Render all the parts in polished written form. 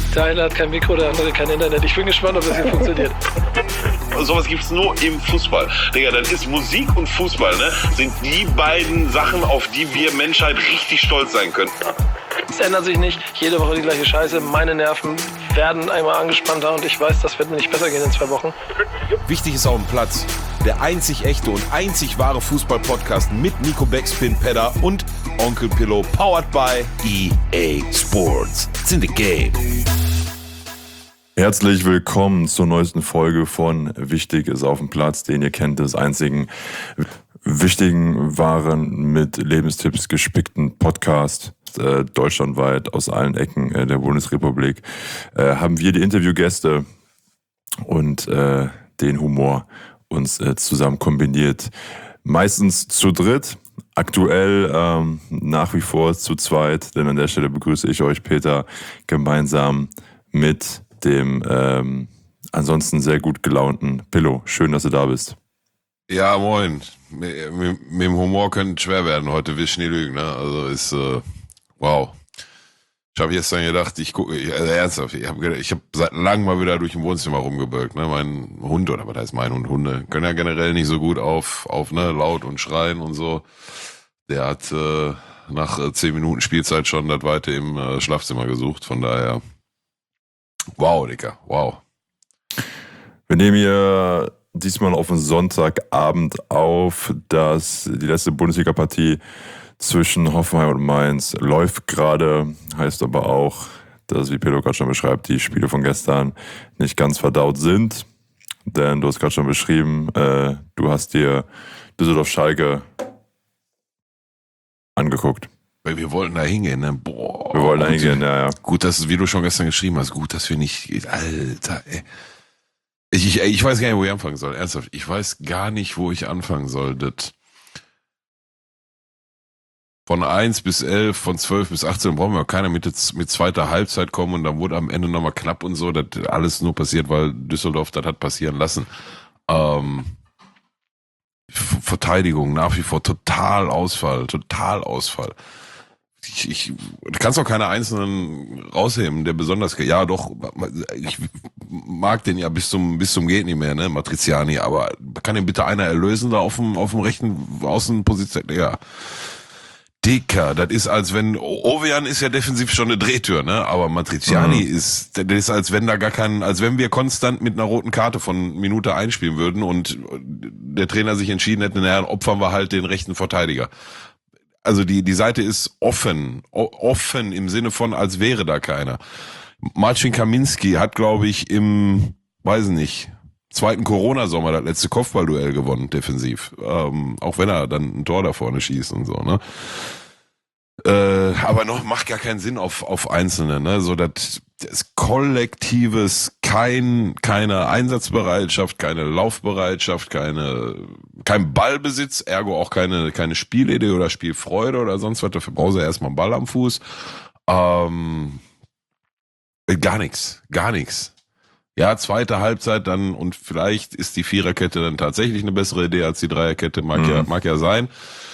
Der eine hat kein Mikro, der andere kein Internet. Ich bin gespannt, ob das hier funktioniert. Sowas gibt's nur im Fußball. Digga, dann ist Musik und Fußball, ne, sind die beiden Sachen, auf die wir Menschheit richtig stolz sein können. Es ändert sich nicht. Jede Woche die gleiche Scheiße. Meine Nerven werden einmal angespannter und ich weiß, das wird mir nicht besser gehen in 2 Wochen. Wichtig ist auf dem Platz. Der einzig echte und einzig wahre Fußball-Podcast mit Nico Backspin, Pedder und Onkel Pillow, powered by EA Sports. It's in the game. Herzlich willkommen zur neuesten Folge von Wichtig ist auf dem Platz, den ihr kennt, des einzigen wichtigen, wahren, mit Lebenstipps gespickten Podcast deutschlandweit aus allen Ecken der Bundesrepublik. Haben wir die Interviewgäste und den Humor uns zusammen kombiniert. Meistens zu dritt, aktuell nach wie vor zu zweit, denn an der Stelle begrüße ich euch, Peter, gemeinsam mit dem ansonsten sehr gut gelaunten Pillow. Schön, dass du da bist. Ja, moin. Mit dem Humor könnte es schwer werden. Heute will ich nie lügen, ne? Also ist, wow. Ich habe gestern gedacht, ernsthaft, ich hab seit langem mal wieder durch dem Wohnzimmer rumgebölkt, ne? Mein Hund, oder was heißt mein Hund? Hunde können ja generell nicht so gut auf ne, laut und schreien und so. Der hat nach 10 Minuten Spielzeit schon das Weite im Schlafzimmer gesucht, von daher. Wow, Digga, wow. Wir nehmen hier diesmal auf den Sonntagabend auf, dass die letzte Bundesliga-Partie zwischen Hoffenheim und Mainz läuft gerade, heißt aber auch, dass, wie Pedro gerade schon beschreibt, die Spiele von gestern nicht ganz verdaut sind, denn du hast gerade schon beschrieben, du hast dir Düsseldorf-Schalke angeguckt. Weil wir wollten da hingehen, ne? Boah. Wir wollen da hingehen, ja. Gut, dass, wie du schon gestern geschrieben hast, gut, dass wir nicht, Alter, ey. Ich weiß gar nicht, wo ich anfangen soll, ernsthaft. Ich weiß gar nicht, wo ich anfangen soll. Das von 1 bis 11, von 12 bis 18 brauchen wir keiner mit zweiter Halbzeit kommen und dann wurde am Ende nochmal knapp und so. Das alles nur passiert, weil Düsseldorf das hat passieren lassen. Verteidigung nach wie vor total Ausfall. Du kannst auch keine einzelnen rausheben, der besonders, ja doch, ich mag den ja bis zum geht nicht mehr, ne, Matriziani, aber kann den bitte einer erlösen da auf dem rechten Außenposition, ja. Dicker, das ist als wenn, Ovejan ist ja defensiv schon eine Drehtür, ne, aber Matriziani das ist als wenn wir konstant mit einer roten Karte von Minute einspielen würden und der Trainer sich entschieden hätte, naja, opfern wir halt den rechten Verteidiger. Also die Seite ist offen im Sinne von, als wäre da keiner. Marcin Kaminski hat, glaube ich, im, weiß nicht, zweiten Corona-Sommer das letzte Kopfballduell gewonnen, defensiv. Auch wenn er dann ein Tor da vorne schießt und so, ne? Aber noch macht gar keinen Sinn auf Einzelne, ne? So das Kollektives, keine Einsatzbereitschaft, keine Laufbereitschaft, kein Ballbesitz, ergo auch keine Spielidee oder Spielfreude oder sonst was. Dafür brauchst du erstmal einen Ball am Fuß. Gar nichts. Ja, zweite Halbzeit dann und vielleicht ist die Viererkette dann tatsächlich eine bessere Idee als die Dreierkette, mag ja sein.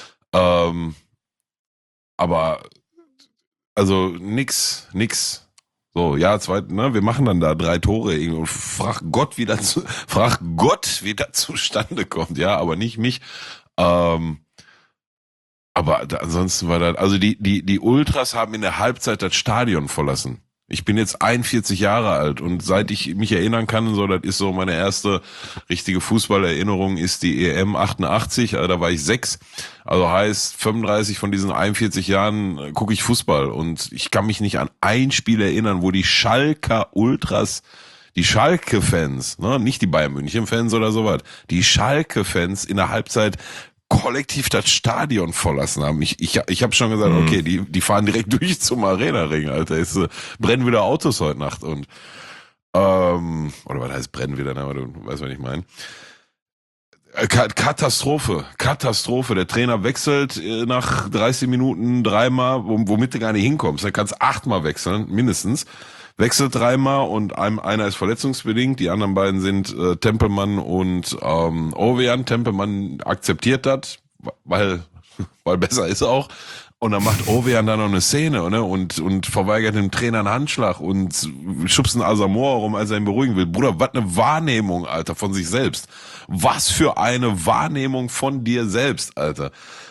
Aber also nix. So, ja, wir machen dann da 3 Tore und frag Gott, wie das zustande kommt, ja, aber nicht mich. Aber ansonsten war das, also die Ultras haben in der Halbzeit das Stadion verlassen. Ich bin jetzt 41 Jahre alt und seit ich mich erinnern kann, so, das ist so meine erste richtige Fußballerinnerung, ist die EM 88, also da war ich 6. Also heißt, 35 von diesen 41 Jahren gucke ich Fußball und ich kann mich nicht an ein Spiel erinnern, wo die Schalker Ultras, die Schalke-Fans, ne, nicht die Bayern-München-Fans oder sowas, die Schalke-Fans in der Halbzeit kollektiv das Stadion verlassen haben. Ich habe schon gesagt, okay, die fahren direkt durch zum Arena-Ring, Alter. Es brennen wieder Autos heute Nacht und oder was heißt brennen wieder, ne? Aber du weißt, was ich meine. Katastrophe. Der Trainer wechselt nach 30 Minuten 3-mal, womit du gar nicht hinkommst. Da kannst 8-mal wechseln, mindestens. Wechselt 3-mal und einer ist verletzungsbedingt. Die anderen beiden sind Tempelmann und Ovejan. Tempelmann akzeptiert das, weil besser ist er auch. Und dann macht Ovejan da noch eine Szene, ne? Und verweigert dem Trainer einen Handschlag und schubst einen Asamoah rum, als er ihn beruhigen will. Bruder, was eine Wahrnehmung, Alter, von sich selbst. Was für eine Wahrnehmung von dir selbst, Alter.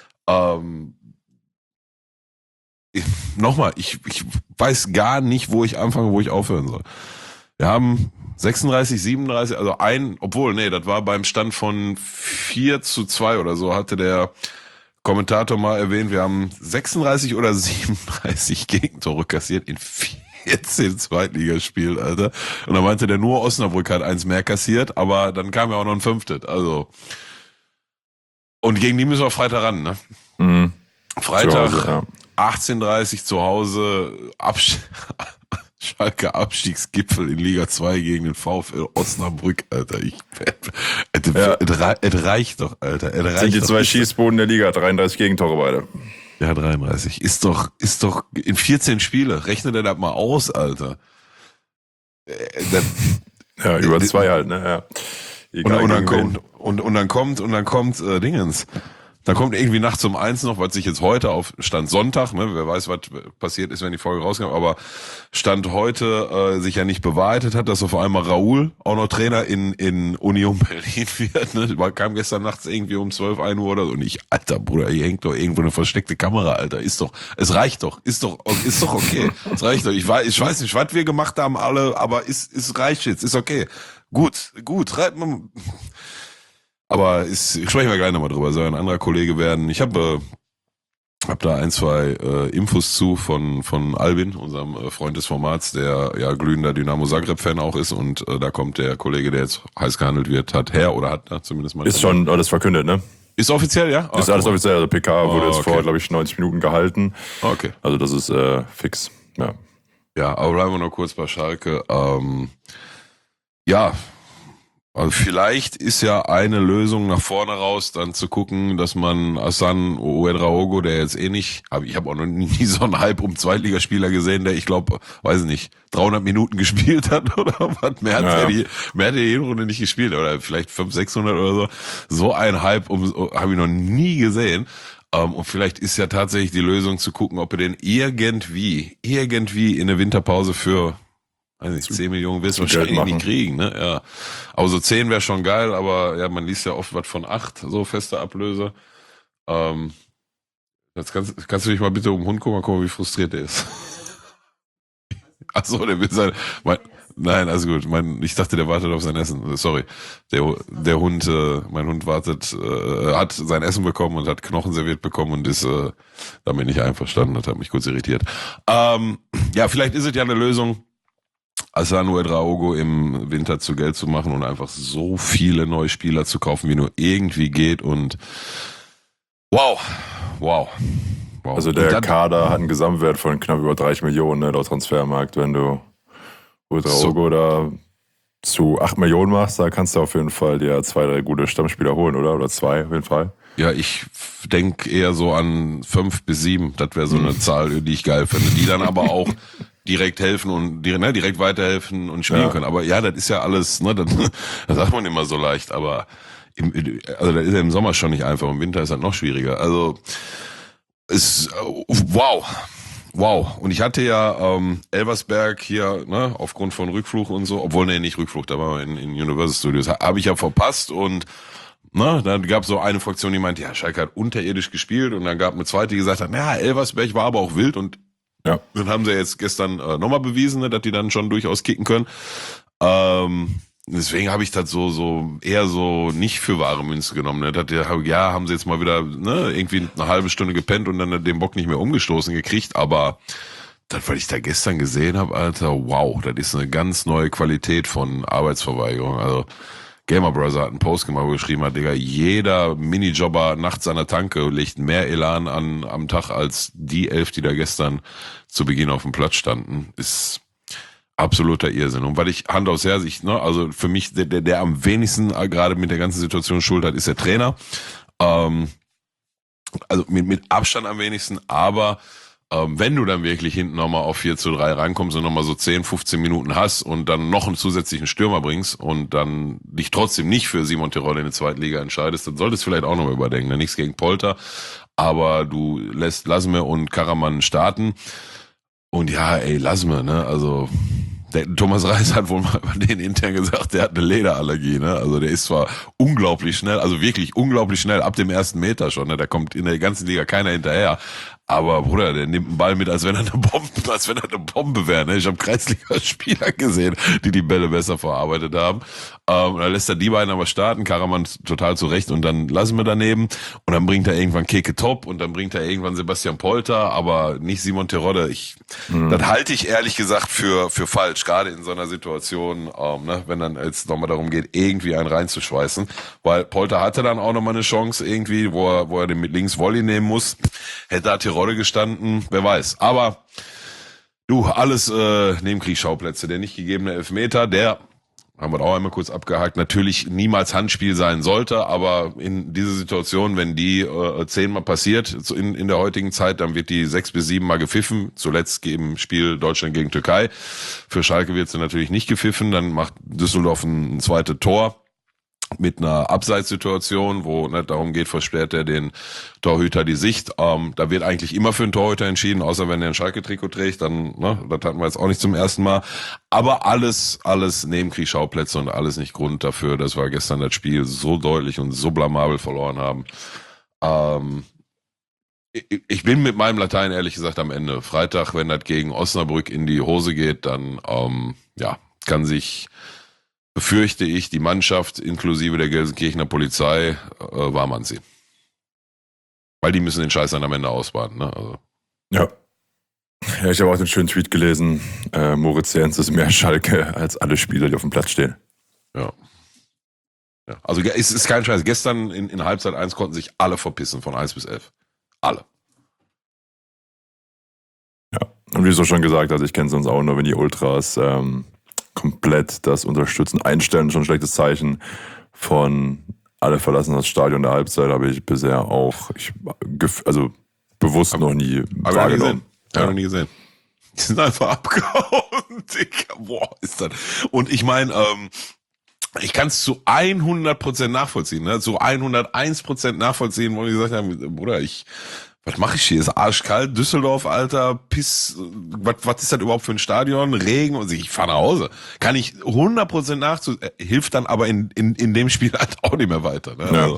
Nochmal, ich weiß gar nicht, wo ich anfange, wo ich aufhören soll. Wir haben 36, 37, also das war beim Stand von 4-2 oder so, hatte der Kommentator mal erwähnt, wir haben 36 oder 37 Gegentore kassiert in 14 Zweitligaspielen, Alter. Und dann meinte der, nur Osnabrück hat eins mehr kassiert, aber dann kam ja auch noch ein 5. Also. Und gegen die müssen wir Freitag ran, ne? Mhm. Freitag, zu Hause, ja. 18:30 zu Hause, Schalke Abstiegsgipfel in Liga 2 gegen den VfL Osnabrück, Alter. Es reicht doch, Alter. Das sind die 2 Schießboden der Liga, 33 Gegentore beide. Ja, 33. Ist doch in 14 Spiele. Rechne dir das mal aus, Alter. Ja, über 2 halt, ne? Ja. Und dann kommt Dingens. Dann kommt irgendwie nachts um 1 noch, was sich jetzt heute auf Stand Sonntag, ne, wer weiß, was passiert ist, wenn die Folge rauskommt, aber Stand heute sich ja nicht bewahrheitet hat, dass auf einmal Raoul auch noch Trainer in Union Berlin wird. Ne? Kam gestern nachts irgendwie um 12, 1 Uhr oder so. Und ich, Alter Bruder, hier hängt doch irgendwo eine versteckte Kamera, Alter. Es reicht doch. Ist doch okay. Es reicht doch. Ich weiß nicht, was wir gemacht haben alle, aber es reicht jetzt. Ist okay. Gut. Aber sprechen wir gleich nochmal drüber, soll ein anderer Kollege werden. Ich habe da 1, 2 Infos zu von Albin, unserem Freund des Formats, der ja glühender Dynamo Zagreb-Fan auch ist. Und da kommt der Kollege, der jetzt heiß gehandelt wird, hat zumindest mal. Ist schon alles verkündet, ne? Ist offiziell, ja? Ist alles offiziell. Also PK wurde jetzt vor, glaube ich, 90 Minuten gehalten. Okay. Also das ist fix, ja. Ja, aber bleiben wir noch kurz bei Schalke. Ja, also vielleicht ist ja eine Lösung nach vorne raus, dann zu gucken, dass man Hassan Ouedraogo, der jetzt ich habe auch noch nie so einen Hype um Zweitligaspieler gesehen, der, ich glaube, weiß nicht, 300 Minuten gespielt hat oder was, mehr hat die Hinrunde nicht gespielt, oder vielleicht 500, 600 oder so. So ein Hype habe ich noch nie gesehen. Und vielleicht ist ja tatsächlich die Lösung zu gucken, ob wir den irgendwie in eine Winterpause für 10 Millionen wirst du wahrscheinlich nicht kriegen, ne? Ja. Aber so 10 wäre schon geil, aber ja, man liest ja oft was von 8, so feste Ablöse. Jetzt kannst du dich mal bitte um den Hund gucken, wie frustriert der ist. Achso, der will nein, also gut. Ich dachte, der wartet auf sein Essen. Sorry. Der Hund, mein Hund hat sein Essen bekommen und hat Knochen serviert bekommen und ist damit nicht einverstanden. Das hat mich kurz irritiert. Ja, vielleicht ist es ja eine Lösung, Hassan Ouedraogo im Winter zu Geld zu machen und einfach so viele neue Spieler zu kaufen, wie nur irgendwie geht. Und wow. Also der Kader hat einen Gesamtwert von knapp über 30 Millionen, ne, laut Transfermarkt. Wenn du Ouedraogo da zu 8 Millionen machst, da kannst du auf jeden Fall dir 2, 3 gute Stammspieler holen, oder? Oder 2 auf jeden Fall. Ja, ich denke eher so an 5 bis 7. Das wäre so eine Zahl, die ich geil finde. Die dann aber auch direkt helfen und direkt weiterhelfen und spielen können. Aber ja, das ist ja alles, ne, das sagt man immer so leicht, aber das ist ja im Sommer schon nicht einfach, im Winter ist das noch schwieriger. Also wow. Und ich hatte ja Elversberg hier, ne, aufgrund von Rückflug und so, obwohl nicht Rückflug, da war in Universal Studios, habe ich ja verpasst und dann gab es so eine Fraktion, die meinte, ja, Schalke hat unterirdisch gespielt und dann gab eine zweite, die gesagt hat, naja, Elversberg war aber auch wild und ja. Dann haben sie jetzt gestern nochmal bewiesen, ne, dass die dann schon durchaus kicken können. Deswegen habe ich das so eher so nicht für wahre Münze genommen. Ne? Haben sie jetzt mal wieder irgendwie eine halbe Stunde gepennt und dann den Bock nicht mehr umgestoßen gekriegt. Aber das, was ich da gestern gesehen habe, Alter, wow, das ist eine ganz neue Qualität von Arbeitsverweigerung. Also Gamer Brother hat einen Post gemacht, wo geschrieben hat, Digga, jeder Minijobber nachts an der Tanke legt mehr Elan am Tag als die 11, die da gestern zu Beginn auf dem Platz standen. Ist absoluter Irrsinn. Und weil ich Hand aufs Herz, also für mich, der am wenigsten gerade mit der ganzen Situation Schuld hat, ist der Trainer. Also mit Abstand am wenigsten, aber Wenn du dann wirklich hinten nochmal auf 4:3 rankommst und nochmal so 10, 15 Minuten hast und dann noch einen zusätzlichen Stürmer bringst und dann dich trotzdem nicht für Simon Terodde in der zweiten Liga entscheidest, dann solltest du vielleicht auch nochmal überdenken. Ne? Nichts gegen Polter, aber du lässt Lasme und Karaman starten. Und ja, Lasme, ne, also der Thomas Reis hat wohl mal über den intern gesagt, der hat eine Lederallergie, ne? Also der ist zwar unglaublich schnell, also wirklich unglaublich schnell, ab dem ersten Meter schon, ne? Da kommt in der ganzen Liga keiner hinterher. Aber Bruder, der nimmt einen Ball mit, als wenn er eine Bombe wäre. Ne? Ich habe Kreisliga-Spieler gesehen, die Bälle besser verarbeitet haben. Und dann lässt er die beiden aber starten, Karaman total zurecht und dann lassen wir daneben. Und dann bringt er irgendwann Keke Top und dann bringt er irgendwann Sebastian Polter, aber nicht Simon Terodde. Das halte ich ehrlich gesagt für falsch, gerade in so einer Situation, ne? Wenn dann jetzt nochmal darum geht, irgendwie einen reinzuschweißen. Weil Polter hatte dann auch nochmal eine Chance irgendwie, wo er den mit links Volley nehmen muss. Hätte da Terodde gestanden, wer weiß. Aber du, alles Nebenkriegsschauplätze. Der nicht gegebene Elfmeter, der, haben wir auch einmal kurz abgehakt, natürlich niemals Handspiel sein sollte, aber in dieser Situation, wenn die 10-mal passiert in der heutigen Zeit, dann wird die 6 bis 7 Mal gepfiffen. Zuletzt im Spiel Deutschland gegen Türkei. Für Schalke wird sie natürlich nicht gepfiffen, dann macht Düsseldorf ein zweites Tor mit einer Abseitssituation, wo nicht darum geht, versperrt er den Torhüter die Sicht. Da wird eigentlich immer für einen Torhüter entschieden, außer wenn er ein Schalke-Trikot trägt, dann, ne, das hatten wir jetzt auch nicht zum ersten Mal. Aber alles Nebenkriegsschauplätze und alles nicht Grund dafür, dass wir gestern das Spiel so deutlich und so blamabel verloren haben. Ich bin mit meinem Latein ehrlich gesagt am Ende. Freitag, wenn das gegen Osnabrück in die Hose geht, dann kann sich, befürchte ich, die Mannschaft inklusive der Gelsenkirchener Polizei warm anziehen. Weil die müssen den Scheiß dann am Ende ausbaden. Ne? Also. Ja, ich habe auch den schönen Tweet gelesen. Moritz Jens ist mehr Schalke als alle Spieler, die auf dem Platz stehen. Ja. Also es ist kein Scheiß. Gestern in Halbzeit 1 konnten sich alle verpissen von 1 bis 11. Alle. Ja, und wie du schon gesagt hast, ich kenne es uns auch nur, wenn die Ultras komplett das Unterstützen einstellen, schon ein schlechtes Zeichen von alle verlassen das Stadion der Halbzeit, habe ich bisher auch bewusst noch nie wahrgenommen. Habe ich noch nie gesehen. Die sind einfach abgehauen, Digga. Boah, ist das. Und ich meine, ich kann es zu 100% nachvollziehen, ne? Zu 101% nachvollziehen, wo die gesagt haben, Bruder, was mache ich hier? Ist arschkalt, Düsseldorf, Alter, Piss, was ist das überhaupt für ein Stadion? Regen und ich fahre nach Hause. Kann ich 100% hilft dann aber in dem Spiel halt auch nicht mehr weiter. Ne? Ja.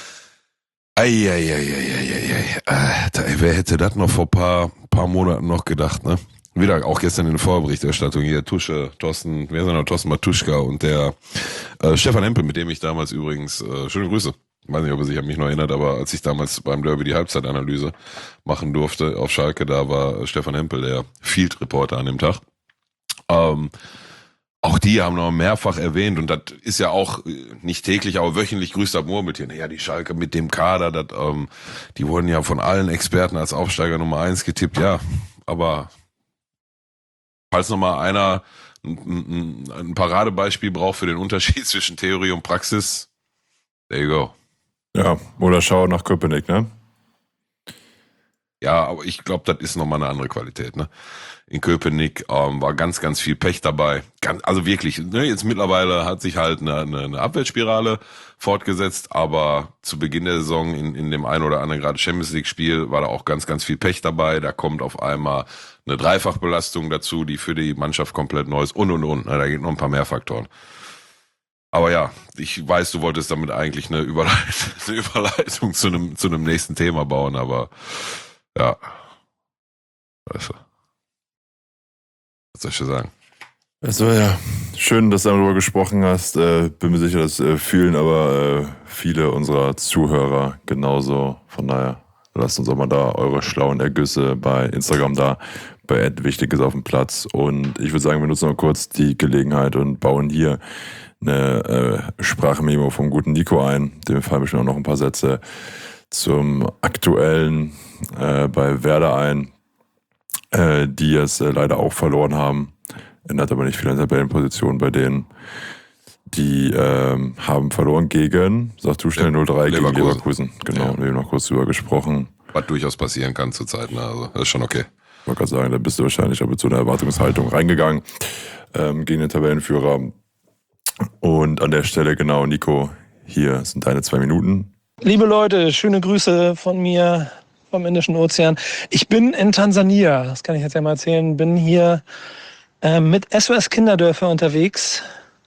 Also, wer hätte das noch vor paar Monaten noch gedacht, ne? Wieder auch gestern in der Vorberichterstattung hier, Thorsten Matuschka und der Stefan Hempel, mit dem ich damals übrigens, schöne Grüße. Ich weiß nicht, ob er sich an mich noch erinnert, aber als ich damals beim Derby die Halbzeitanalyse machen durfte auf Schalke, da war Stefan Hempel der Field-Reporter an dem Tag. Auch die haben noch mehrfach erwähnt, und das ist ja auch nicht täglich, aber wöchentlich grüßt das Murmeltier. Ja, die Schalke mit dem Kader, die wurden ja von allen Experten als Aufsteiger Nummer 1 getippt. Ja, aber falls noch mal einer ein Paradebeispiel braucht für den Unterschied zwischen Theorie und Praxis, there you go. Ja, oder schau nach Köpenick, ne? Ja, aber ich glaube, das ist nochmal eine andere Qualität, ne? In Köpenick war ganz, ganz viel Pech dabei. Also wirklich, ne? Jetzt mittlerweile hat sich halt eine Abwärtsspirale fortgesetzt, aber zu Beginn der Saison in dem einen oder anderen gerade Champions League Spiel war da auch ganz, ganz viel Pech dabei. Da kommt auf einmal eine Dreifachbelastung dazu, die für die Mannschaft komplett neu ist und. Ne? Da geht noch ein paar mehr Faktoren. Aber ja, ich weiß, du wolltest damit eigentlich eine Überleitung zu einem nächsten Thema bauen, aber ja, weißt du, was soll ich dir sagen? Also ja, schön, dass du darüber gesprochen hast. Bin mir sicher, das fühlen aber viele unserer Zuhörer genauso. Von daher, lasst uns auch mal da eure schlauen Ergüsse bei Instagram da, bei @Wichtiges auf dem Platz. Und ich würde sagen, wir nutzen noch kurz die Gelegenheit und bauen hier eine Sprachmemo vom guten Nico ein. Dem fallen bestimmt auch noch ein paar Sätze zum aktuellen bei Werder ein, die es leider auch verloren haben. Ändert aber nicht viel an der Tabellenposition bei denen. Die haben verloren gegen, sag du schnell, 0-3 gegen Leverkusen. Genau, wir haben noch kurz drüber gesprochen. was durchaus passieren kann zurzeit. Ne? Also das ist schon okay. Ich wollte gerade sagen, da bist du wahrscheinlich auch mit so einer Erwartungshaltung reingegangen gegen den Tabellenführer. Und an der Stelle, genau, Nico, hier sind deine 2 Minuten. Liebe Leute, schöne Grüße von mir vom Indischen Ozean. Ich bin in Tansania, das kann ich jetzt ja mal erzählen, bin hier mit SOS Kinderdörfer unterwegs,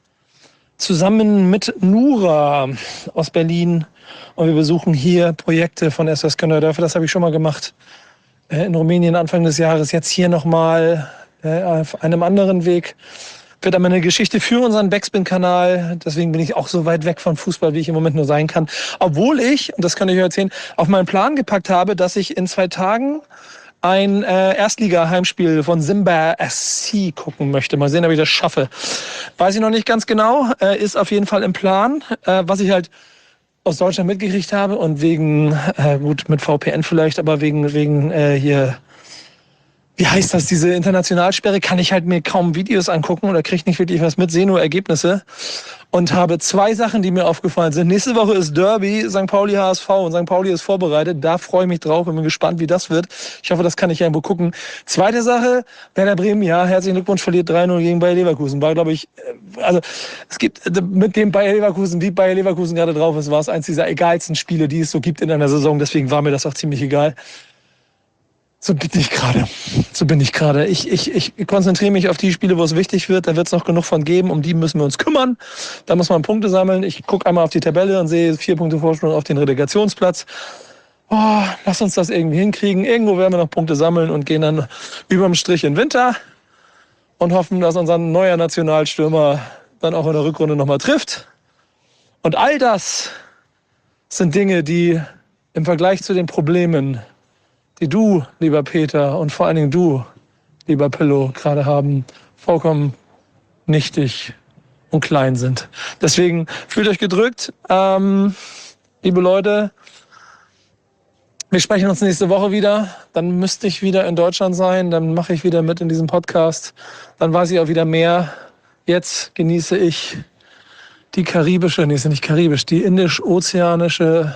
zusammen mit Nura aus Berlin. Und wir besuchen hier Projekte von SOS Kinderdörfer. Das habe ich schon mal gemacht in Rumänien Anfang des Jahres. Jetzt hier nochmal auf einem anderen Weg. Wird aber eine Geschichte für unseren Backspin-Kanal. Deswegen bin ich auch so weit weg von Fußball, wie ich im Moment nur sein kann. Obwohl ich, und das kann ich euch erzählen, auf meinen Plan gepackt habe, dass ich in 2 Tagen ein Erstliga-Heimspiel von Simba SC gucken möchte. Mal sehen, ob ich das schaffe. Weiß ich noch nicht ganz genau. Ist auf jeden Fall im Plan. Was ich halt aus Deutschland mitgekriegt habe und wegen, gut, mit VPN vielleicht, aber wegen hier... Wie heißt das, diese Internationalsperre, kann ich halt mir kaum Videos angucken oder kriege nicht wirklich was mit, sehe nur Ergebnisse und habe 2 Sachen, die mir aufgefallen sind. Nächste Woche ist Derby, St. Pauli HSV und St. Pauli ist vorbereitet. Da freue ich mich drauf und bin gespannt, wie das wird. Ich hoffe, das kann ich irgendwo gucken. Zweite Sache, Werder Bremen, ja, herzlichen Glückwunsch, verliert 3-0 gegen Bayer Leverkusen. War, glaube ich, also es gibt mit dem Bayer Leverkusen, wie Bayer Leverkusen gerade drauf ist, war es eins dieser egalsten Spiele, die es so gibt in einer Saison. Deswegen war mir das auch ziemlich egal. So bin ich gerade. Ich konzentriere mich auf die Spiele, wo es wichtig wird. Da wird es noch genug von geben. Um die müssen wir uns kümmern. Da muss man Punkte sammeln. Ich gucke einmal auf die Tabelle und sehe 4 Punkte Vorsprung auf den Relegationsplatz. Oh, lass uns das irgendwie hinkriegen. Irgendwo werden wir noch Punkte sammeln und gehen dann überm Strich in den Winter und hoffen, dass unser neuer Nationalstürmer dann auch in der Rückrunde nochmal trifft. Und all das sind Dinge, die im Vergleich zu den Problemen, die du, lieber Peter, und vor allen Dingen du, lieber Pillow, gerade haben, vollkommen nichtig und klein sind. Deswegen fühlt euch gedrückt. Liebe Leute, wir sprechen uns nächste Woche wieder. Dann müsste ich wieder in Deutschland sein. Dann mache ich wieder mit in diesem Podcast. Dann weiß ich auch wieder mehr. Jetzt genieße ich die die indisch-ozeanische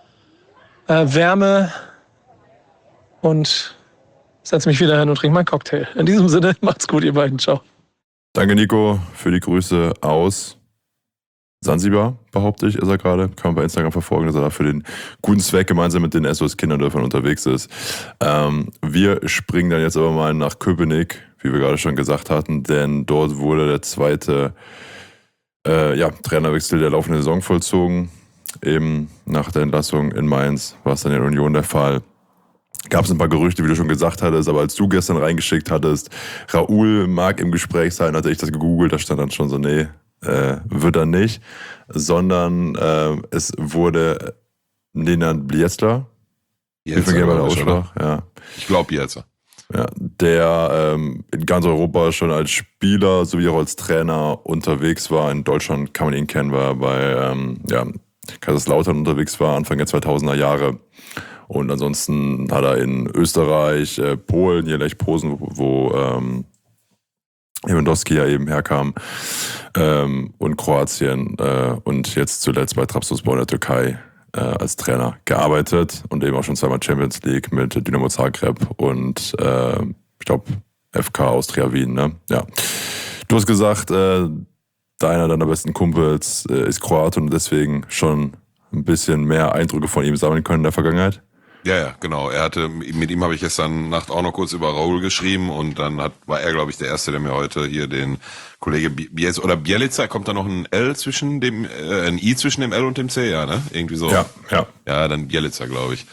Wärme und setze mich wieder hin und trinke meinen Cocktail. In diesem Sinne, macht's gut, ihr beiden. Ciao. Danke, Nico, für die Grüße aus Sansibar, behaupte ich, ist er gerade. Kann man bei Instagram verfolgen, dass er da für den guten Zweck gemeinsam mit den SOS Kinderdörfern unterwegs ist. Wir springen dann jetzt aber mal nach Köpenick, wie wir gerade schon gesagt hatten, denn dort wurde der zweite Trainerwechsel der laufenden Saison vollzogen. Eben nach der Entlassung in Mainz war es dann in Union der Fall. Gab es ein paar Gerüchte, wie du schon gesagt hattest, aber als du gestern reingeschickt hattest, Raúl mag im Gespräch sein, hatte ich das gegoogelt, da stand dann schon so, nee, wird er nicht, sondern es wurde Nenad Bjelica. Jetzt der Aussprache, ja. Ich glaube jetzt. Ja, der in ganz Europa schon als Spieler sowie auch als Trainer unterwegs war. In Deutschland kann man ihn kennen, weil er bei Kaiserslautern unterwegs war, Anfang der 2000er Jahre. Und ansonsten hat er in Österreich, Polen, hier Lech Posen, wo Lewandowski ja eben herkam, und Kroatien und jetzt zuletzt bei Trabzonspor in der Türkei als Trainer gearbeitet und eben auch schon 2-mal Champions League mit Dynamo Zagreb und ich glaube FK Austria Wien. Ne? Ja. Du hast gesagt, einer deiner besten Kumpels ist Kroate und deswegen schon ein bisschen mehr Eindrücke von ihm sammeln können in der Vergangenheit. Ja, genau. Mit ihm habe ich gestern Nacht auch noch kurz über Raúl geschrieben und dann war er, glaube ich, der Erste, der mir heute hier den Kollege Bjelica, kommt da noch ein L zwischen ein I zwischen dem L und dem C, ja, ne? Irgendwie so. Ja. Ja, dann Bjelica, glaube ich.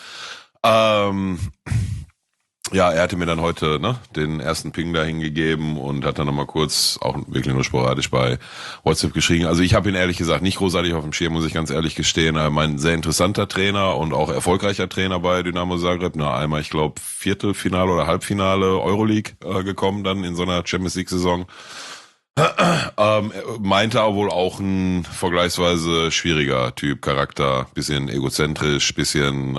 Ja, er hatte mir dann heute den ersten Ping da hingegeben und hat dann nochmal kurz, auch wirklich nur sporadisch bei WhatsApp geschrieben. Also ich habe ihn ehrlich gesagt nicht großartig auf dem Schirm, muss ich ganz ehrlich gestehen. Er war ein sehr interessanter Trainer und auch erfolgreicher Trainer bei Dynamo Zagreb. Einmal, ich glaube, Viertelfinale oder Halbfinale Euroleague gekommen dann in so einer Champions League Saison. Meinte er wohl auch ein vergleichsweise schwieriger Typ, Charakter, bisschen egozentrisch, bisschen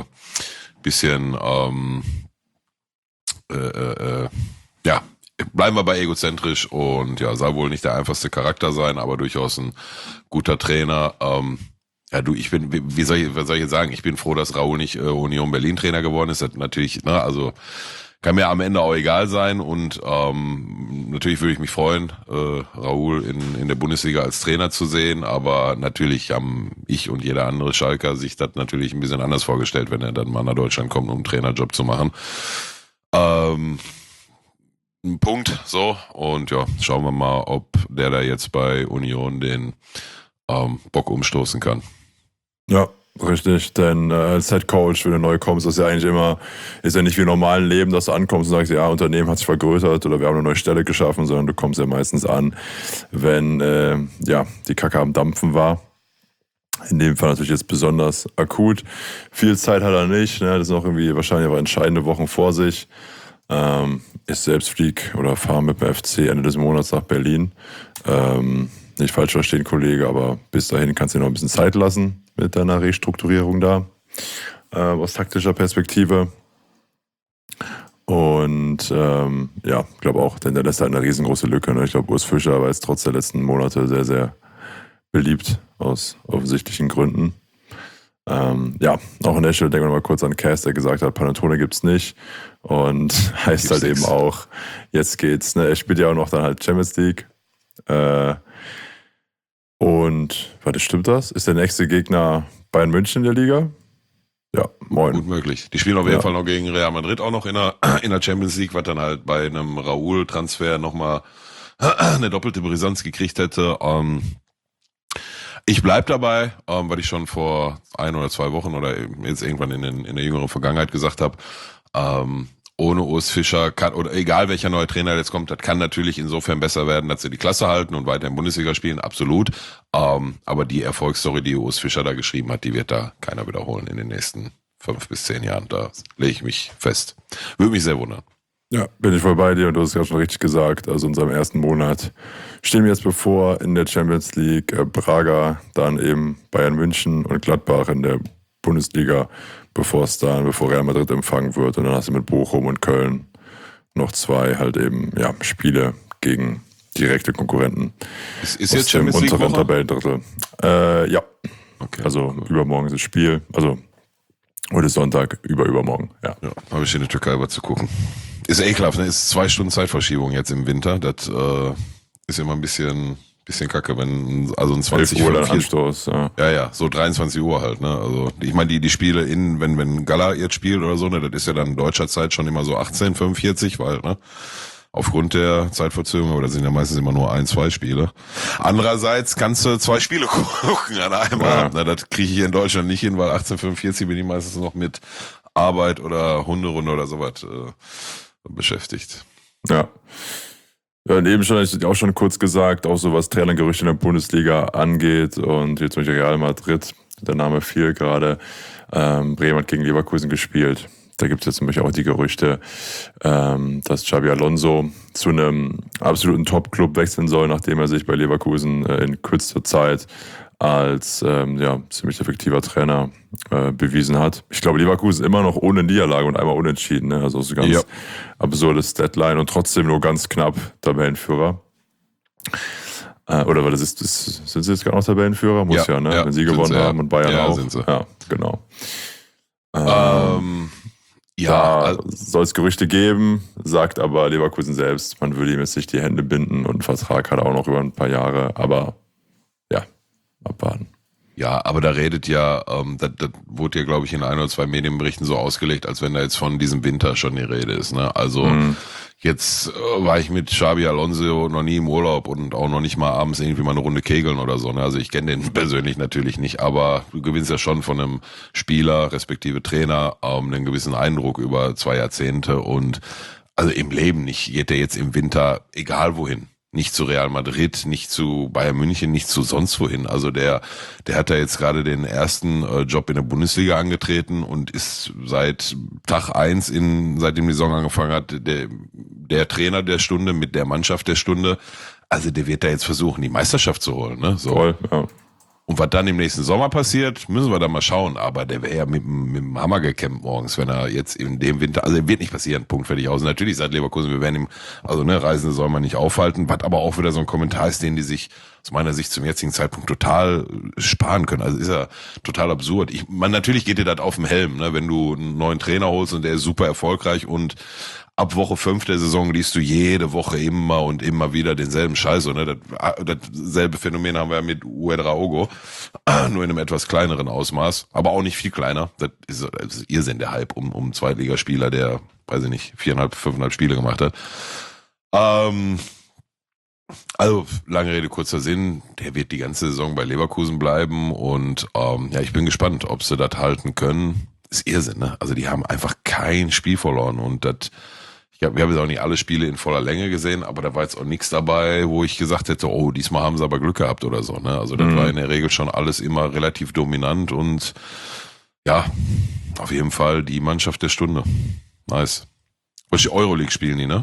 bleiben wir bei egozentrisch und ja, soll wohl nicht der einfachste Charakter sein, aber durchaus ein guter Trainer. Ja, du, wie soll ich jetzt sagen? Ich bin froh, dass Raoul nicht Union Berlin Trainer geworden ist. Das natürlich, ne, also kann mir am Ende auch egal sein und natürlich würde ich mich freuen, Raoul in der Bundesliga als Trainer zu sehen, aber natürlich haben ich und jeder andere Schalker sich das natürlich ein bisschen anders vorgestellt, wenn er dann mal nach Deutschland kommt, um einen Trainerjob zu machen. Ein Punkt, so, und ja, schauen wir mal, ob der da jetzt bei Union den Bock umstoßen kann. Ja, richtig, denn als Head Coach, wenn du neu kommst, ist ja eigentlich immer, ist ja nicht wie im normalen Leben, dass du ankommst und sagst, ja, Unternehmen hat sich vergrößert oder wir haben eine neue Stelle geschaffen, sondern du kommst ja meistens an, wenn die Kacke am Dampfen war. In dem Fall natürlich jetzt besonders akut. Viel Zeit hat er nicht, ne? Das sind auch irgendwie wahrscheinlich aber entscheidende Wochen vor sich. Ich selbst fliege oder fahre mit dem FC Ende des Monats nach Berlin. Nicht falsch verstehen, Kollege, aber bis dahin kannst du dir noch ein bisschen Zeit lassen mit deiner Restrukturierung da, aus taktischer Perspektive. Und ich glaube auch, denn der lässt halt eine riesengroße Lücke. Ne? Ich glaube, Urs Fischer war jetzt trotz der letzten Monate sehr, sehr beliebt aus offensichtlichen Gründen. Auch an der Stelle denken wir mal kurz an Cass, der gesagt hat, Panettone gibt's nicht. Und heißt gibt's halt nix. Eben auch, jetzt geht's. Ne? Er spielt ja auch noch dann halt Champions League. Stimmt das? Ist der nächste Gegner Bayern München in der Liga? Ja, moin. Gut möglich. Die spielen auf jeden Fall noch gegen Real Madrid auch noch in der Champions League, was dann halt bei einem Raoul-Transfer nochmal eine doppelte Brisanz gekriegt hätte. Ich bleib dabei, weil ich schon vor 1 oder 2 Wochen oder jetzt irgendwann in der jüngeren Vergangenheit gesagt habe, ohne Urs Fischer kann, oder egal welcher neue Trainer jetzt kommt, das kann natürlich insofern besser werden, dass sie die Klasse halten und weiter in Bundesliga spielen, absolut. Aber die Erfolgsstory, die Urs Fischer da geschrieben hat, die wird da keiner wiederholen in den nächsten 5 bis 10 Jahren. Da lege ich mich fest. Würde mich sehr wundern. Ja, bin ich voll bei dir und du hast es ja schon richtig gesagt. Also in unserem ersten Monat stehen wir jetzt bevor in der Champions League Braga, dann eben Bayern München und Gladbach in der Bundesliga, bevor Real Madrid empfangen wird. Und dann hast du mit Bochum und Köln noch 2 halt eben Spiele gegen direkte Konkurrenten. Ist jetzt Champions League unteren Tabellendrittel. Ja. Okay. Also übermorgen ist das Spiel. Also heute ist Sonntag, übermorgen. Ja, habe ich in der Türkei was zu gucken. Ist ekelhaft, ne? Ist 2 Stunden Zeitverschiebung jetzt im Winter. Das ist immer ein bisschen kacke, wenn also ein 20 Uhr dann Anstoß. Ja, so 23 Uhr halt, ne? Also ich meine die Spiele wenn Gala jetzt spielt oder so, ne, das ist ja dann deutscher Zeit schon immer so 18:45, weil, ne, aufgrund der Zeitverzögerung, oder sind ja meistens immer nur 1, 2 Spiele. Andererseits kannst du 2 Spiele gucken an einem Abend. Ne? Das kriege ich hier in Deutschland nicht hin, weil 18:45 bin ich meistens noch mit Arbeit oder Hunderunde oder sowas beschäftigt. Ja. Ja, und eben schon, ich auch schon kurz gesagt, auch so was Trainergerüchte in der Bundesliga angeht und jetzt zum Beispiel Real Madrid, der Name fiel gerade, Bremen hat gegen Leverkusen gespielt. Da gibt es jetzt zum Beispiel auch die Gerüchte, dass Xabi Alonso zu einem absoluten Top-Club wechseln soll, nachdem er sich bei Leverkusen in kürzester Zeit als ziemlich effektiver Trainer bewiesen hat. Ich glaube, Leverkusen immer noch ohne Niederlage und einmal unentschieden. Ne? Also so ganz absurdes Deadline und trotzdem nur ganz knapp Tabellenführer. Oder sind sie jetzt gar noch Tabellenführer? Muss ja, ne? Wenn sie gewonnen haben und Bayern auch. Sind sie. Ja, genau. Da soll es Gerüchte geben, sagt aber Leverkusen selbst, man würde ihm jetzt nicht die Hände binden und einen Vertrag hat er auch noch über ein paar Jahre, aber abwarten. Ja, aber da redet das wurde ja, glaube ich, in 1 oder 2 Medienberichten so ausgelegt, als wenn da jetzt von diesem Winter schon die Rede ist. Ne? Also jetzt war ich mit Xabi Alonso noch nie im Urlaub und auch noch nicht mal abends irgendwie mal eine Runde kegeln oder so. Ne? Also ich kenne den persönlich natürlich nicht, aber du gewinnst ja schon von einem Spieler, respektive Trainer, einen gewissen Eindruck über 2 Jahrzehnte und also im Leben nicht geht der jetzt im Winter egal wohin. Nicht zu Real Madrid, nicht zu Bayern München, nicht zu sonst wohin. Also der hat da jetzt gerade den ersten Job in der Bundesliga angetreten und ist seit Tag 1 seitdem die Saison angefangen hat, der Trainer der Stunde mit der Mannschaft der Stunde. Also der wird da jetzt versuchen, die Meisterschaft zu holen. Ne? So. Voll, ja. Und was dann im nächsten Sommer passiert, müssen wir dann mal schauen. Aber der wäre ja mit dem Hammer gecampt morgens, wenn er jetzt in dem Winter, also wird nicht passieren, Punkt, fertig aus. Und natürlich sagt Leverkusen, wir werden ihm, also ne, Reisende soll man nicht aufhalten, was aber auch wieder so ein Kommentar ist, den die sich aus meiner Sicht zum jetzigen Zeitpunkt total sparen können. Also ist ja total absurd. Natürlich geht dir das auf den Helm, ne, wenn du einen neuen Trainer holst und der ist super erfolgreich und ab Woche 5 der Saison liest du jede Woche immer und immer wieder denselben Scheiß. Ne? Dasselbe Phänomen haben wir ja mit Ouedraogo, nur in einem etwas kleineren Ausmaß, aber auch nicht viel kleiner. Das ist Irrsinn, der Hype um Zweitligaspieler, der, weiß ich nicht, 5,5 Spiele gemacht hat. Also, lange Rede, kurzer Sinn, der wird die ganze Saison bei Leverkusen bleiben und ja, ich bin gespannt, ob sie das halten können. Ist Irrsinn, ne? Also die haben einfach kein Spiel verloren und wir haben jetzt auch nicht alle Spiele in voller Länge gesehen, aber da war jetzt auch nichts dabei, wo ich gesagt hätte, oh, diesmal haben sie aber Glück gehabt oder so, ne? Also das war in der Regel schon alles immer relativ dominant und ja, auf jeden Fall die Mannschaft der Stunde. Nice. Und die Euroleague spielen die, ne?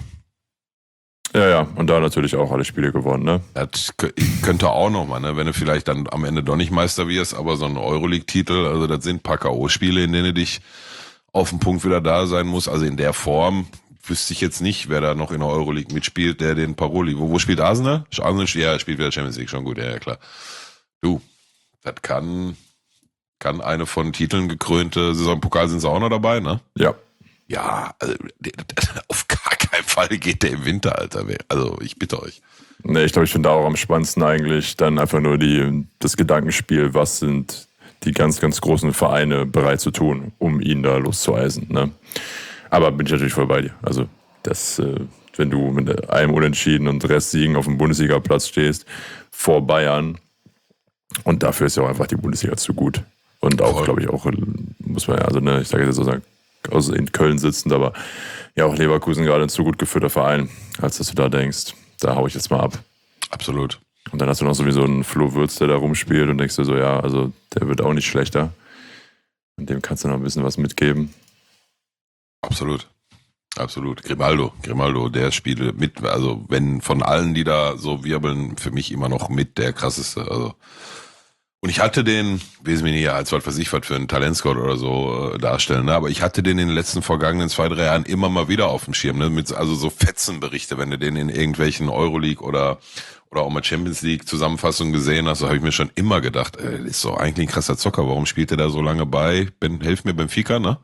Ja, und da natürlich auch alle Spiele gewonnen, ne? Das könnte auch noch mal, ne? Wenn du vielleicht dann am Ende doch nicht Meister wirst, aber so ein Euroleague-Titel, also das sind ein paar K.O.-Spiele, in denen du dich auf den Punkt wieder da sein musst. Also in der Form wüsste ich jetzt nicht, wer da noch in der Euroleague mitspielt, der den Paroli. Wo spielt Arsenal? Arsenal, ja, spielt wieder Champions League, schon gut, ja, klar. Du, das kann eine von Titeln gekrönte Saison. Pokal sind sie auch noch dabei, ne? Ja. Ja, also auf gar keinen Fall geht der im Winter, Alter. Also ich bitte euch. Nee, ich glaube, ich finde auch am spannendsten eigentlich dann einfach nur das Gedankenspiel, was sind die ganz, ganz großen Vereine bereit zu tun, um ihn da loszueisen, ne? Aber bin ich natürlich voll bei dir. Also, wenn du mit einem Unentschieden und Restsiegen auf dem Bundesliga-Platz stehst, vor Bayern, und dafür ist ja auch einfach die Bundesliga zu gut. Und auch, glaube ich, auch, muss man ja, also, ne, ich sage jetzt sozusagen, also in Köln sitzend, aber ja, auch Leverkusen gerade ein zu gut geführter Verein, als dass du da denkst, da hau ich jetzt mal ab. Absolut. Und dann hast du noch sowieso einen Flo Würz, der da rumspielt und denkst du so, ja, also der wird auch nicht schlechter. Und dem kannst du noch ein bisschen was mitgeben. Absolut. Absolut. Grimaldo, der spielt mit, also wenn von allen, die da so wirbeln, für mich immer noch mit der krasseste. Also. Und ich hatte den, weiß mich nicht, als was für einen Talentscout oder so darstellen, ne? Aber ich hatte den in den letzten vergangenen 2-3 Jahren immer mal wieder auf dem Schirm, ne? Also so Fetzenberichte, wenn du den in irgendwelchen Euroleague oder auch mal Champions League Zusammenfassungen gesehen hast, so habe ich mir schon immer gedacht, das ist doch eigentlich ein krasser Zocker, warum spielt der da so lange bei? Helf mir, Benfica, ne?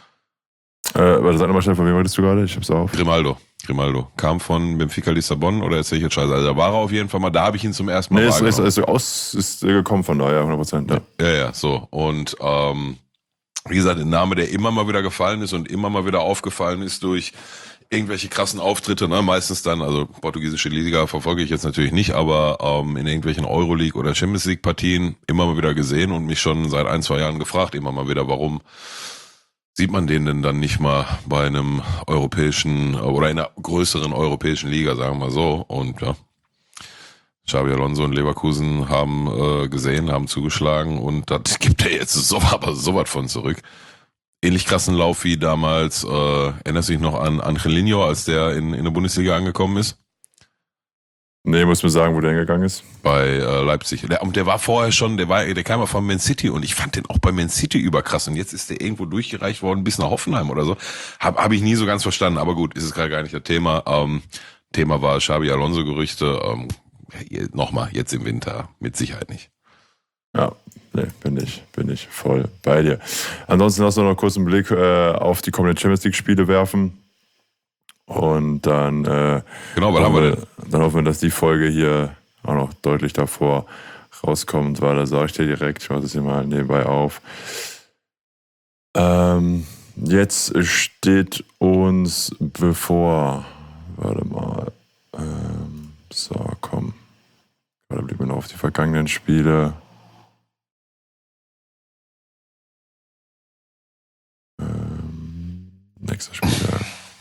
Warte, sag nochmal schnell, von wem redest du gerade? Ich hab's auf. Grimaldo. Kam von Benfica Lissabon oder erzähl ich jetzt Scheiße? Also da war er auf jeden Fall mal, da habe ich ihn zum ersten Mal wahrgenommen. Ist gekommen von daher, 100%. Ja, so. Und wie gesagt, ein Name, der immer mal wieder gefallen ist und immer mal wieder aufgefallen ist durch irgendwelche krassen Auftritte, ne? Meistens dann, also portugiesische Liga verfolge ich jetzt natürlich nicht, aber in irgendwelchen Euroleague oder Champions League Partien immer mal wieder gesehen und mich schon seit 1-2 Jahren gefragt, immer mal wieder, warum sieht man den denn dann nicht mal bei einem europäischen oder in einer größeren europäischen Liga, sagen wir mal so. Und ja, Xabi Alonso und Leverkusen haben gesehen, haben zugeschlagen und das gibt er jetzt sowas von zurück. Ähnlich krassen Lauf wie damals, erinnerst du dich noch an Angelino, als der in der Bundesliga angekommen ist? Nee, muss mir sagen, wo der hingegangen ist. Bei Leipzig. Der war vorher schon, der kam ja von Man City und ich fand den auch bei Man City überkrass und jetzt ist der irgendwo durchgereicht worden bis nach Hoffenheim oder so. Hab ich nie so ganz verstanden, aber gut, ist es gerade gar nicht das Thema. Thema war Xabi Alonso Gerüchte. Nochmal, jetzt im Winter, mit Sicherheit nicht. Ja, nee, bin ich voll bei dir. Ansonsten lass uns noch kurz einen Blick auf die kommenden Champions League Spiele werfen. Und dann, genau, was haben wir denn? Dann hoffen wir, dass die Folge hier auch noch deutlich davor rauskommt, weil da sage ich dir direkt, ich mache das hier mal nebenbei auf. Jetzt steht uns bevor, warte mal, so, komm. Gerade blieb mir noch auf die vergangenen Spiele. Nächster Spieler.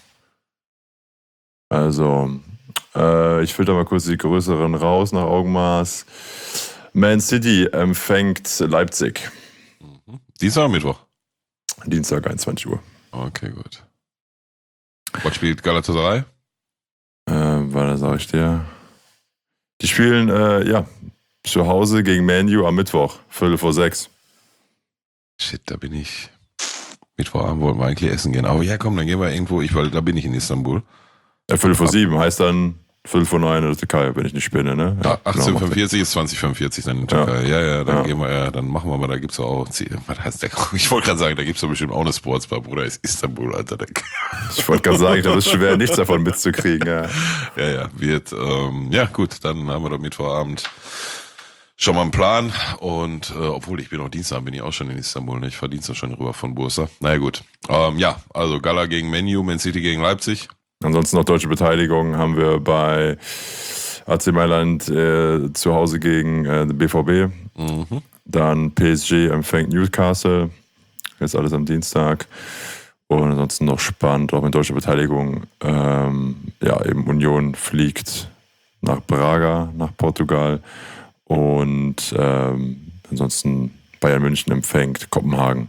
Also, ich filter mal kurz die größeren raus nach Augenmaß. Man City empfängt Leipzig. Dienstag oder Mittwoch? Dienstag, 21 Uhr. Okay, gut. Was spielt Galatasaray? Warte, sag ich dir. Die spielen, zu Hause gegen Man U am Mittwoch, 5:45. Shit, da bin ich. Mittwochabend wollten wir eigentlich essen gehen. Aber ja, komm, dann gehen wir irgendwo. Da bin ich in Istanbul. Ja, 5:07 heißt dann 5:09 in der Türkei, wenn ich nicht spinne, ne? Ja, 18:45 ist 20:45 dann in der Türkei. Ja, dann gehen wir, dann machen wir mal, da gibt's auch, was heißt der? Ich wollte gerade sagen, da gibt's doch bestimmt auch eine Sportsbar, Bruder, ist Istanbul, Alter. Ich wollte gerade sagen, das ist schwer, nichts davon mitzukriegen, ja. Wird, gut, dann haben wir doch Mittwochabend schon mal einen Plan und obwohl ich bin auch Dienstag, bin ich auch schon in Istanbul, ne? Ich fahre Dienstag schon rüber von Bursa. Naja gut, also Gala gegen Man U, Man City gegen Leipzig. Ansonsten noch deutsche Beteiligung haben wir bei AC Mailand zu Hause gegen den BVB. Mhm. Dann PSG empfängt Newcastle. Jetzt alles am Dienstag. Und ansonsten noch spannend, auch mit deutscher Beteiligung. Eben Union fliegt nach Braga, nach Portugal. Und ansonsten Bayern München empfängt Kopenhagen.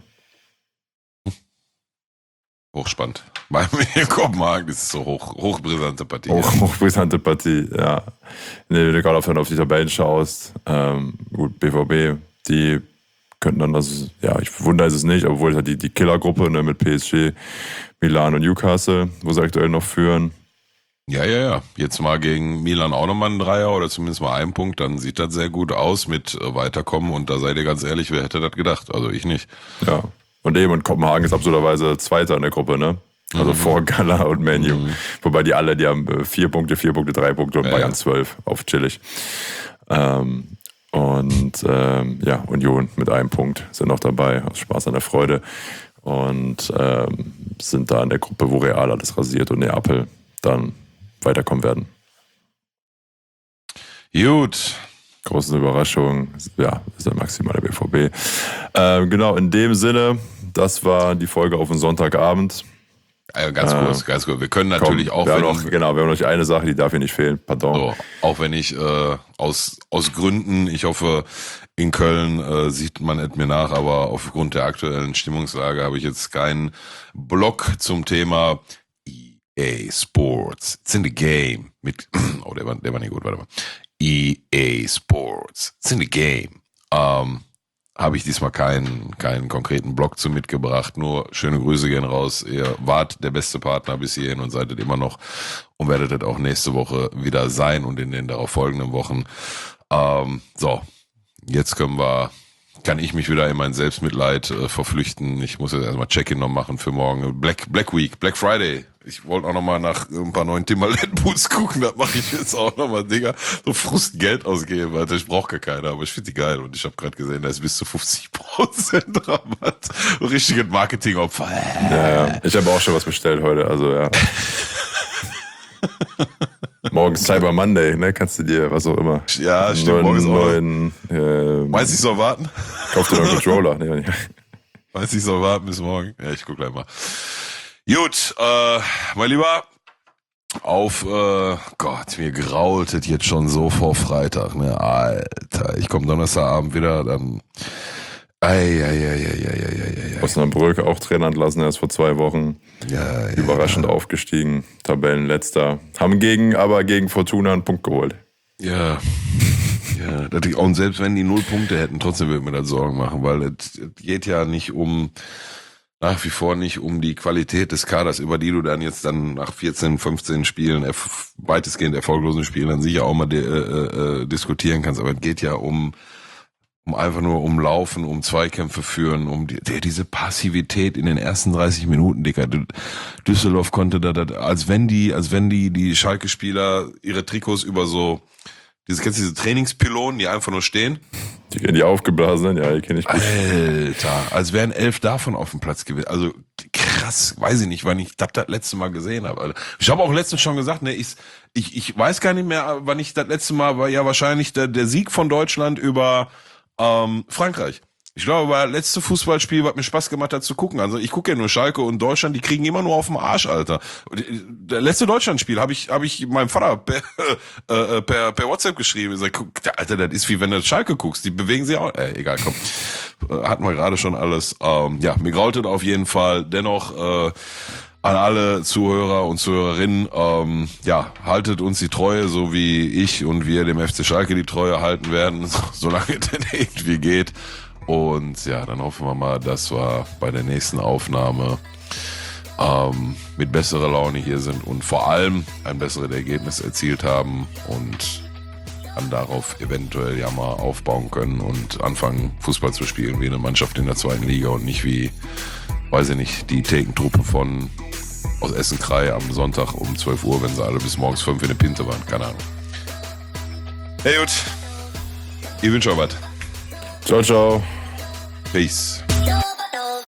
Hochspannend. Bei mir in Kopenhagen ist es so hochbrisante Partie. Hochbrisante Partie, ja. Wenn du gerade auf die Tabellen schaust, gut, BVB, die könnten dann ich wundere es nicht, obwohl halt die Killergruppe, ne, mit PSG, Milan und Newcastle, wo sie aktuell noch führen. Ja. Jetzt mal gegen Milan auch nochmal ein Dreier oder zumindest mal einen Punkt, dann sieht das sehr gut aus mit Weiterkommen und da seid ihr ganz ehrlich, wer hätte das gedacht? Also ich nicht. Ja. Und Kopenhagen ist absurderweise Zweiter in der Gruppe, ne? Also vor Gala und Man U. Wobei die haben 4 Punkte, 3 Punkte und Bayern 12 auf chillig. Union mit 1 Punkt sind noch dabei, aus Spaß an der Freude. Und sind da in der Gruppe, wo Real alles rasiert und Neapel dann weiterkommen werden. Gut. Große Überraschung, ja, ist der maximale BVB. Genau, in dem Sinne, das war die Folge auf den Sonntagabend. Ganz kurz. Wir können natürlich wir haben noch eine Sache, die darf hier nicht fehlen, pardon. So, auch wenn ich aus Gründen, ich hoffe, in Köln sieht man es mir nach, aber aufgrund der aktuellen Stimmungslage habe ich jetzt keinen Blog zum Thema EA Sports. It's in the game. Der war nicht gut, warte mal. EA Sports. It's in the game. Habe ich diesmal keinen konkreten Blog zu mitgebracht. Nur schöne Grüße gehen raus. Ihr wart der beste Partner bis hierhin und seid es immer noch und werdet es auch nächste Woche wieder sein und in den darauf folgenden Wochen. Jetzt kann ich mich wieder in mein Selbstmitleid verflüchten. Ich muss jetzt erstmal Check-in noch machen für morgen. Black Week, Black Friday. Ich wollte auch noch mal nach ein paar neuen Timberland-Boots gucken. Das mache ich jetzt auch noch mal, Digga. So Frust Geld ausgeben, Alter. Ich brauche gar keine, aber ich finde die geil. Und ich habe gerade gesehen, da ist bis zu 50% Rabatt. Richtiges Marketingopfer. Ja. Ich habe auch schon was bestellt heute, also ja. Morgen Cyber Monday, ne? Kannst du dir, was auch immer. Ja, stimmt. Morgen meinst du, ich soll warten? Kauf dir noch einen Controller. Nee, meinst du, ich soll warten bis morgen? Ja, ich guck gleich mal. Gut, mein Lieber, mir grault es jetzt schon so vor Freitag, ne? Alter, ich komme Donnerstagabend wieder, dann Osnabrück auch Trainer entlassen, erst vor 2 Wochen. Ja, überraschend aufgestiegen, Tabellenletzter. Haben gegen Fortuna einen Punkt geholt. Ja. Und selbst wenn die 0 Punkte hätten, trotzdem würde mir das Sorgen machen, weil es geht ja nach wie vor nicht um die Qualität des Kaders, über die du dann nach 14, 15 Spielen, weitestgehend erfolglosen Spielen, dann sicher auch mal diskutieren kannst, aber es geht ja um einfach nur um Laufen, um Zweikämpfe führen, um diese Passivität in den ersten 30 Minuten, Dicker. Düsseldorf konnte als wenn die Schalke-Spieler ihre Trikots über kennst du diese Trainingspylonen, die einfach nur stehen? Die aufgeblasen sind, ja, die kenne ich gut. Alter, als wären 11 davon auf dem Platz gewesen. Also krass, weiß ich nicht, wann ich das letzte Mal gesehen habe. Also, ich habe auch letztens schon gesagt, ne, ich weiß gar nicht mehr, wann ich das letzte Mal war, ja wahrscheinlich der Sieg von Deutschland über Frankreich. Ich glaube, war das letzte Fußballspiel, was mir Spaß gemacht hat zu gucken. Also ich gucke ja nur Schalke und Deutschland, die kriegen immer nur auf den Arsch, Alter. Der letzte Deutschlandspiel habe ich meinem Vater per WhatsApp geschrieben. Ich sag, Alter, das ist wie wenn du Schalke guckst. Die bewegen sich auch. Egal, komm. Hatten wir gerade schon alles. Mir graut es auf jeden Fall. Dennoch an alle Zuhörer und Zuhörerinnen, haltet uns die Treue, so wie ich und wir dem FC Schalke die Treue halten werden, solange es denn irgendwie geht. Und ja, dann hoffen wir mal, dass wir bei der nächsten Aufnahme mit besserer Laune hier sind und vor allem ein besseres Ergebnis erzielt haben und dann darauf eventuell ja mal aufbauen können und anfangen, Fußball zu spielen wie eine Mannschaft in der 2. Liga und nicht wie, weiß ich nicht, die Thekentruppe aus Essen-Krei am Sonntag um 12 Uhr, wenn sie alle bis morgens 5 in der Pinte waren. Keine Ahnung. Hey gut, ich wünsche euch was. Ciao, ciao. Peace.